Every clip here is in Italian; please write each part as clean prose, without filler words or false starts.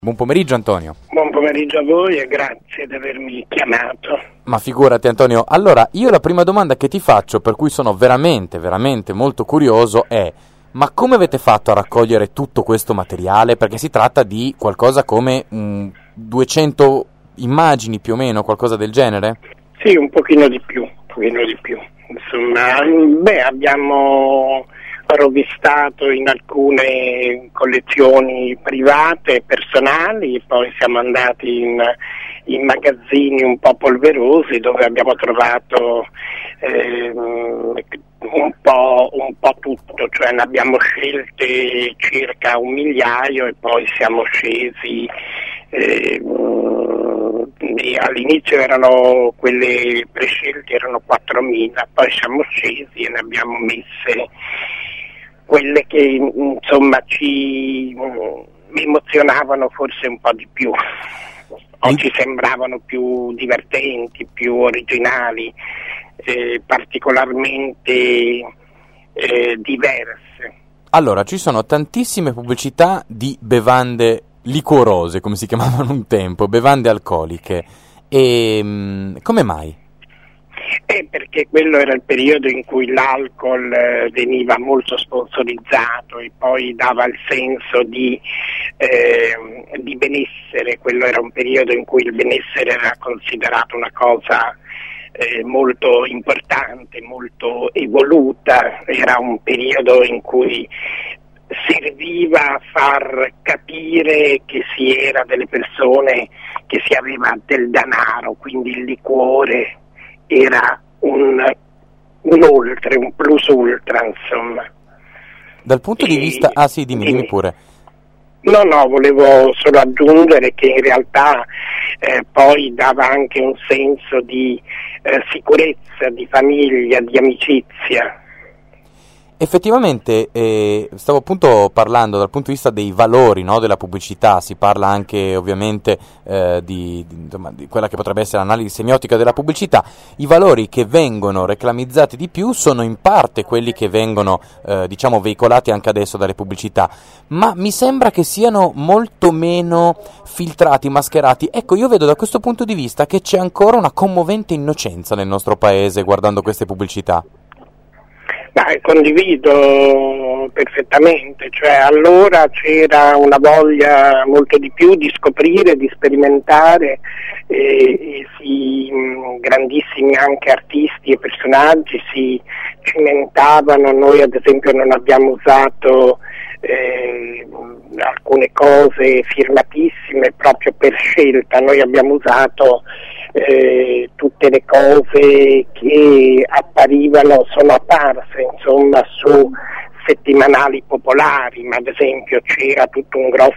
Buon pomeriggio Antonio. Buon pomeriggio a voi e grazie di avermi chiamato. Ma figurati Antonio, allora io la prima domanda che ti faccio, per cui sono veramente molto curioso, è: ma come avete fatto a raccogliere tutto questo materiale? Perché si tratta di qualcosa come 200 immagini più o meno, qualcosa del genere? Sì, un pochino di più. Insomma, abbiamo rovistato in alcune collezioni private e personali, poi siamo andati in magazzini un po' polverosi dove abbiamo trovato un po' tutto, cioè ne abbiamo scelte circa 1.000.000 e poi siamo scesi. All'inizio erano quelle prescelte, erano 4.000, poi siamo scesi e ne abbiamo messe quelle che insomma ci emozionavano forse un po' di più o ci sembravano più divertenti, più originali, particolarmente diverse. Allora, ci sono tantissime pubblicità di bevande liquorose, come si chiamavano un tempo, bevande alcoliche. E come mai? Perché quello era il periodo in cui l'alcol veniva molto sponsorizzato e poi dava il senso di benessere. Quello era un periodo in cui il benessere era considerato una cosa molto importante, molto evoluta. Era un periodo in cui serviva a far capire che si era delle persone, che si aveva del denaro, quindi il liquore era un oltre, un plus ultra, insomma. Dal punto di vista... Ah sì, dimmi pure. No, volevo solo aggiungere che in realtà poi dava anche un senso di sicurezza, di famiglia, di amicizia. Effettivamente, stavo appunto parlando dal punto di vista dei valori, no, della pubblicità. Si parla anche ovviamente di quella che potrebbe essere l'analisi semiotica della pubblicità. I valori che vengono reclamizzati di più sono in parte quelli che vengono veicolati anche adesso dalle pubblicità, ma mi sembra che siano molto meno filtrati, mascherati. Ecco, io vedo da questo punto di vista che c'è ancora una commovente innocenza nel nostro paese guardando queste pubblicità. Condivido perfettamente, cioè allora c'era una voglia molto di più di scoprire, di sperimentare, grandissimi anche artisti e personaggi si cimentavano. Noi ad esempio non abbiamo usato alcune cose firmatissime proprio per scelta, noi abbiamo usato tutte le cose che sono apparse insomma su settimanali popolari, ma ad esempio c'era tutto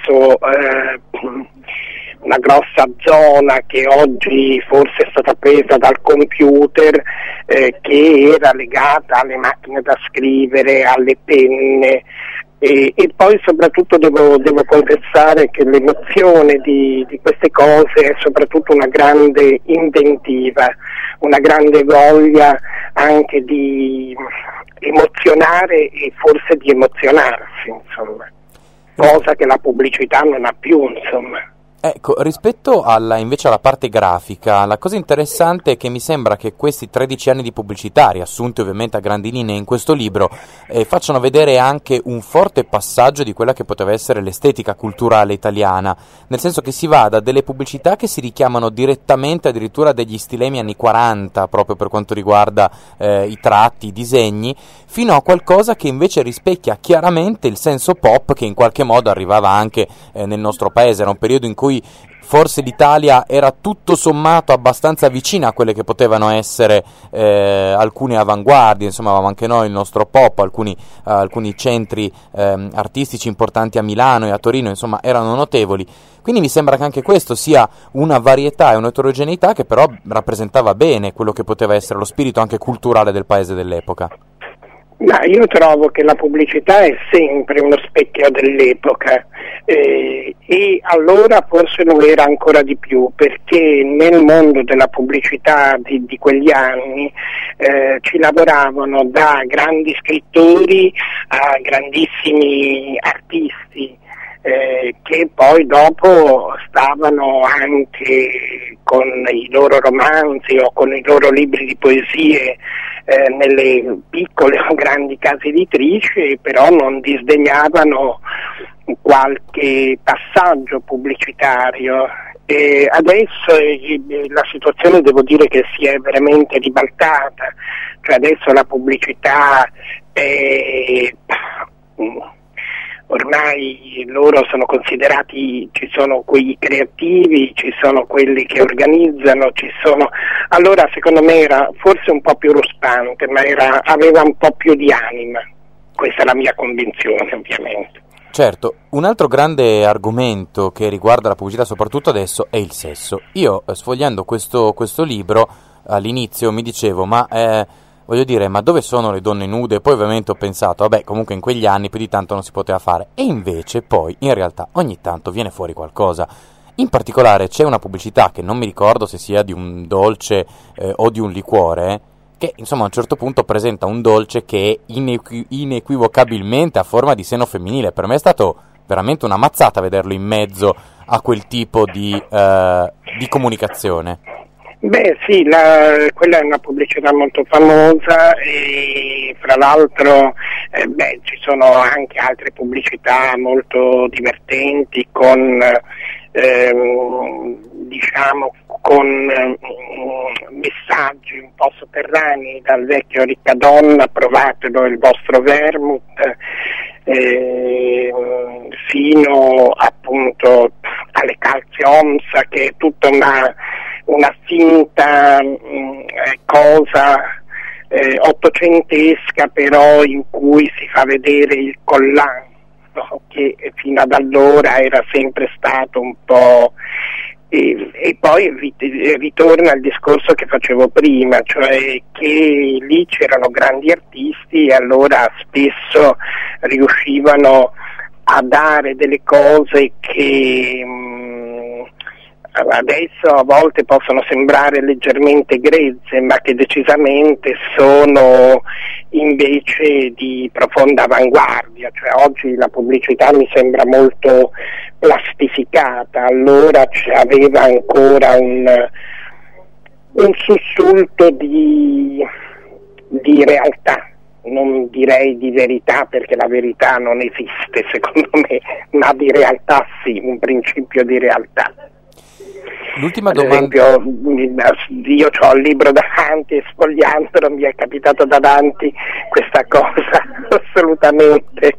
una grossa zona che oggi forse è stata presa dal computer, che era legata alle macchine da scrivere, alle penne. E poi soprattutto devo confessare che l'emozione di queste cose è soprattutto una grande inventiva, una grande voglia anche di emozionare e forse di emozionarsi, insomma, cosa che la pubblicità non ha più, insomma. Ecco, rispetto invece alla parte grafica, la cosa interessante è che mi sembra che questi 13 anni di pubblicità, riassunti ovviamente a grandi linee in questo libro, facciano vedere anche un forte passaggio di quella che poteva essere l'estetica culturale italiana, nel senso che si va da delle pubblicità che si richiamano direttamente addirittura degli stilemi anni 40, proprio per quanto riguarda i tratti, i disegni, fino a qualcosa che invece rispecchia chiaramente il senso pop che in qualche modo arrivava anche nel nostro paese. Era un periodo in cui forse l'Italia era tutto sommato abbastanza vicina a quelle che potevano essere alcune avanguardie. Insomma, avevamo anche noi il nostro pop, alcuni centri artistici importanti a Milano e a Torino, insomma, erano notevoli. Quindi mi sembra che anche questo sia una varietà e un'eterogeneità che però rappresentava bene quello che poteva essere lo spirito anche culturale del paese dell'epoca. Ma io trovo che la pubblicità è sempre uno specchio dell'epoca, e allora forse lo era ancora di più, perché nel mondo della pubblicità di quegli anni ci lavoravano da grandi scrittori a grandissimi artisti, che poi dopo stavano anche con i loro romanzi o con i loro libri di poesie nelle piccole o grandi case editrici, però non disdegnavano qualche passaggio pubblicitario. E adesso la situazione, devo dire, che si è veramente ribaltata, cioè adesso la pubblicità è ormai loro sono considerati, ci sono quei creativi, ci sono quelli che organizzano, allora secondo me era forse un po' più ruspante, ma aveva un po' più di anima, questa è la mia convinzione ovviamente. Certo, un altro grande argomento che riguarda la pubblicità soprattutto adesso è il sesso. Io sfogliando questo libro all'inizio mi dicevo ma dove sono le donne nude? Poi ovviamente ho pensato, vabbè, comunque in quegli anni più di tanto non si poteva fare. E invece poi, in realtà, ogni tanto viene fuori qualcosa. In particolare c'è una pubblicità che non mi ricordo se sia di un dolce o di un liquore, che insomma a un certo punto presenta un dolce che è inequivocabilmente a forma di seno femminile. Per me è stato veramente una mazzata vederlo in mezzo a quel tipo di comunicazione. Beh sì, quella è una pubblicità molto famosa e fra l'altro ci sono anche altre pubblicità molto divertenti con messaggi un po' sotterranei, dal vecchio Riccadonna, provatelo il vostro vermouth, fino appunto alle calze Omsa, che è tutta una finta cosa ottocentesca, però in cui si fa vedere il collante, no? Che fino ad allora era sempre stato un po'. E poi ritorna al discorso che facevo prima, cioè che lì c'erano grandi artisti e allora spesso riuscivano a dare delle cose che adesso a volte possono sembrare leggermente grezze, ma che decisamente sono invece di profonda avanguardia, cioè oggi la pubblicità mi sembra molto plastificata, allora aveva ancora un sussulto di realtà, non direi di verità perché la verità non esiste secondo me, ma di realtà sì, un principio di realtà. L'ultima domanda. Per esempio, io ho il libro davanti e sfogliandolo mi è capitato davanti questa cosa assolutamente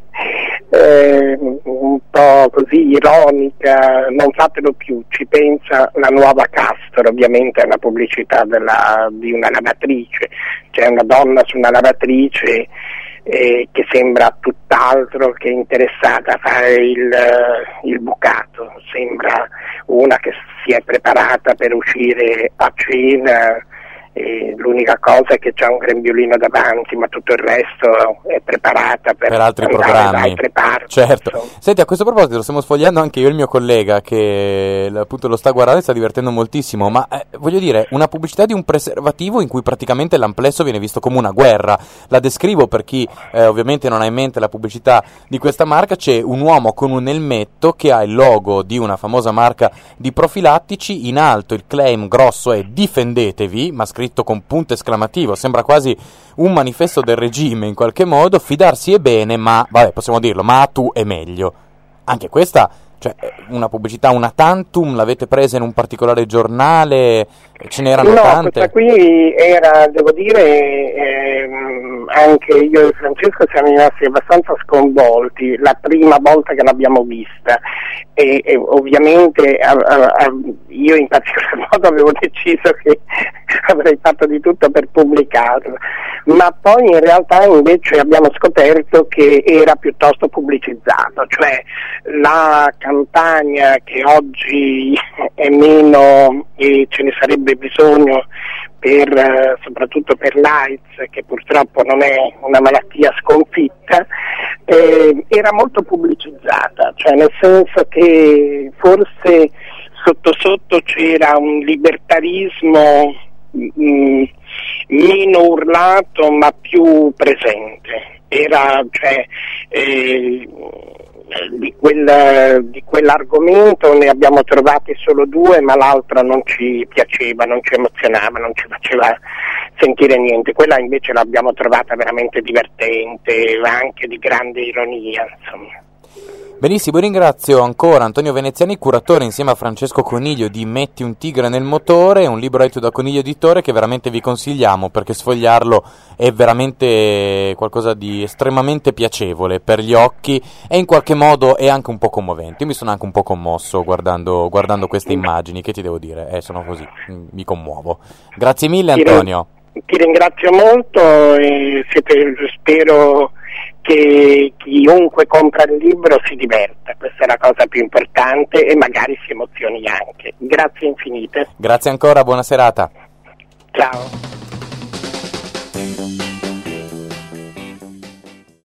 un po' così ironica, non fatelo più, ci pensa la nuova Castor, ovviamente è una pubblicità di una lavatrice, c'è una donna su una lavatrice che sembra tutt'altro che interessata a fare il bucato, sembra una che si è preparata per uscire a cena, e l'unica cosa è che c'ha un grembiolino davanti, ma tutto il resto è preparata per altri programmi, da altre parti. Certo. Insomma. Senti, a questo proposito lo stiamo sfogliando anche io e il mio collega che appunto lo sta guardando e sta divertendo moltissimo, ma voglio dire, una pubblicità di un preservativo in cui praticamente l'amplesso viene visto come una guerra. La descrivo per chi ovviamente non ha in mente la pubblicità di questa marca. C'è un uomo con un elmetto che ha il logo di una famosa marca di profilattici, in alto il claim grosso è difendetevi, ma scritto con punto esclamativo, sembra quasi un manifesto del regime in qualche modo. Fidarsi è bene, ma vabbè, possiamo dirlo, ma tu è meglio. Anche questa, cioè, una pubblicità una tantum, l'avete presa in un particolare giornale? Ce n'erano tante? No, questa qui era, devo dire, anche io e Francesco siamo rimasti abbastanza sconvolti la prima volta che l'abbiamo vista e ovviamente io in particolar modo avevo deciso che avrei fatto di tutto per pubblicarla, ma poi in realtà invece abbiamo scoperto che era piuttosto pubblicizzato, cioè la campagna che oggi è meno e ce ne sarebbe bisogno soprattutto per l'AIDS, che purtroppo non è una malattia sconfitta, era molto pubblicizzata, cioè nel senso che forse sotto sotto c'era un libertarismo meno urlato ma più presente. Era, di quell'argomento ne abbiamo trovati solo due, ma l'altra non ci piaceva, non ci emozionava, non ci faceva sentire niente. Quella invece l'abbiamo trovata veramente divertente, anche di grande ironia, insomma. Benissimo, ringrazio ancora Antonio Veneziani, curatore insieme a Francesco Coniglio di Metti un tigre nel motore, un libro edito da Coniglio Editore che veramente vi consigliamo perché sfogliarlo è veramente qualcosa di estremamente piacevole per gli occhi e in qualche modo è anche un po' commovente. Io mi sono anche un po' commosso guardando queste immagini, che ti devo dire, sono così, mi commuovo. Grazie mille Antonio. Ti ringrazio molto e spero che chiunque compra il libro si diverta, questa è la cosa più importante, e magari si emozioni anche. Grazie infinite. Grazie ancora, buona serata. Ciao.